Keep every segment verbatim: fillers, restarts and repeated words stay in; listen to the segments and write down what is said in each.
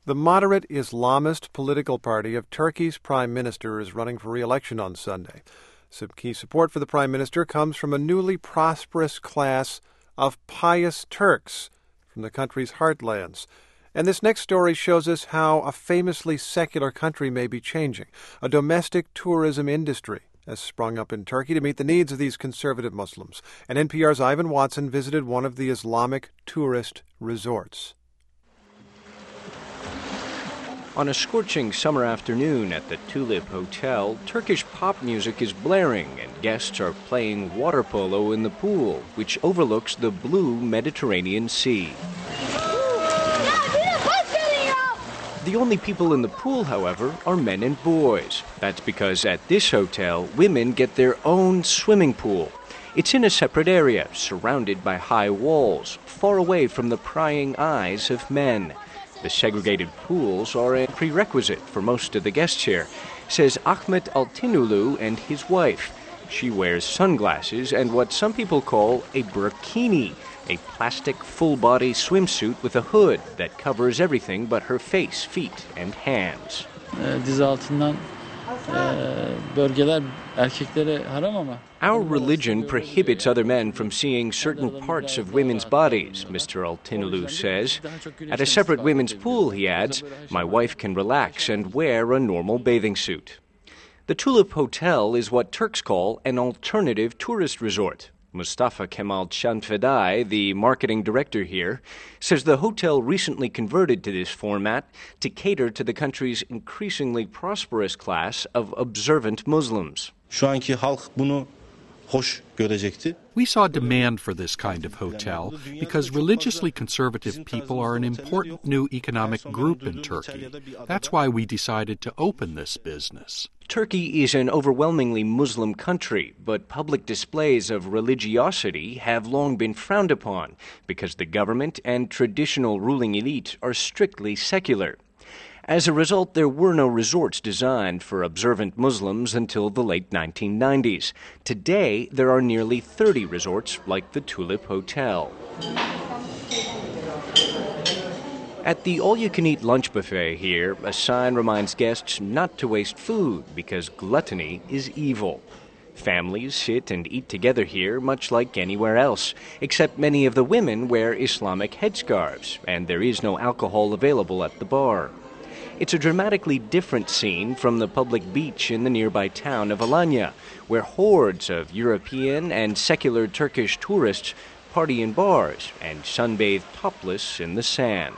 The moderate Islamist political party of Turkey's prime minister is running for re-election on Sunday. Some key support for the prime minister comes from a newly prosperous class of pious Turks from the country's heartlands. And this next story shows us how a famously secular country may be changing. A domestic tourism industry has sprung up in Turkey to meet the needs of these conservative Muslims. And N P R's Ivan Watson visited one of the Islamic tourist resorts. On a scorching summer afternoon at the Tulip Hotel, Turkish pop music is blaring and guests are playing water polo in the pool, which overlooks the blue Mediterranean Sea. The only people in the pool, however, are men and boys. That's because at this hotel, women get their own swimming pool. It's in a separate area, surrounded by high walls, far away from the prying eyes of men. The segregated pools are a prerequisite for most of the guests here, says Ahmet Altinulu and his wife. She wears sunglasses and what some people call a burkini, a plastic full-body swimsuit with a hood that covers everything but her face, feet, and hands. Our religion prohibits other men from seeing certain parts of women's bodies, Mister Altinulu says. At a separate women's pool, he adds, my wife can relax and wear a normal bathing suit. The Tulip Hotel is what Turks call an alternative tourist resort. Mustafa Kemal Çanfeday, the marketing director here, says the hotel recently converted to this format to cater to the country's increasingly prosperous class of observant Muslims. We saw demand for this kind of hotel because religiously conservative people are an important new economic group in Turkey. That's why we decided to open this business. Turkey is an overwhelmingly Muslim country, but public displays of religiosity have long been frowned upon because the government and traditional ruling elite are strictly secular. As a result, there were no resorts designed for observant Muslims until the late nineteen nineties. Today, there are nearly thirty resorts like the Tulip Hotel. At the all-you-can-eat lunch buffet here, a sign reminds guests not to waste food because gluttony is evil. Families sit and eat together here much like anywhere else, except many of the women wear Islamic headscarves, and there is no alcohol available at the bar. It's a dramatically different scene from the public beach in the nearby town of Alanya, where hordes of European and secular Turkish tourists party in bars and sunbathe topless in the sand.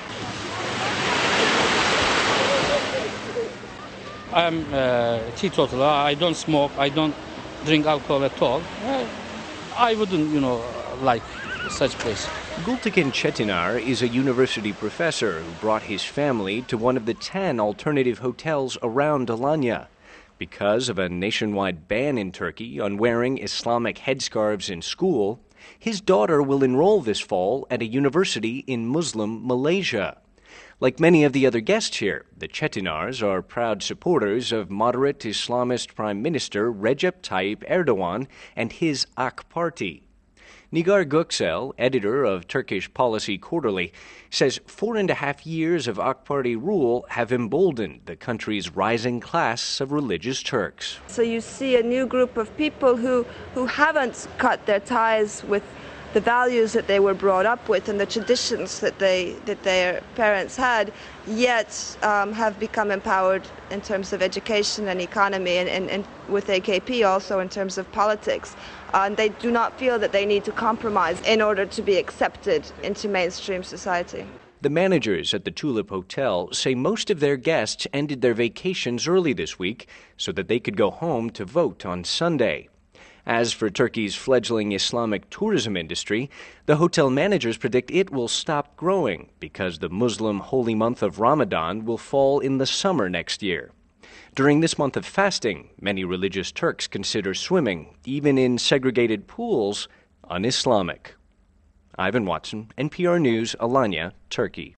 I'm uh, teetotaler. I don't smoke. I don't drink alcohol at all. Uh, I wouldn't, you know, like such place. Gültekin Çetinar is a university professor who brought his family to one of the ten alternative hotels around Alanya. Because of a nationwide ban in Turkey on wearing Islamic headscarves in school, his daughter will enroll this fall at a university in Muslim Malaysia. Like many of the other guests here, the Çetinars are proud supporters of moderate Islamist Prime Minister Recep Tayyip Erdogan and his A K Party. Nigar Göksel, editor of Turkish Policy Quarterly, says four and a half years of A K Party rule have emboldened the country's rising class of religious Turks. So you see a new group of people who, who haven't cut their ties with the values that they were brought up with and the traditions that they that their parents had, yet um, have become empowered in terms of education and economy, and, and, and with A K P also in terms of politics. Uh, and they do not feel that they need to compromise in order to be accepted into mainstream society. The managers at the Tulip Hotel say most of their guests ended their vacations early this week so that they could go home to vote on Sunday. As for Turkey's fledgling Islamic tourism industry, the hotel managers predict it will stop growing because the Muslim holy month of Ramadan will fall in the summer next year. During this month of fasting, many religious Turks consider swimming, even in segregated pools, un-Islamic. Ivan Watson, N P R News, Alanya, Turkey.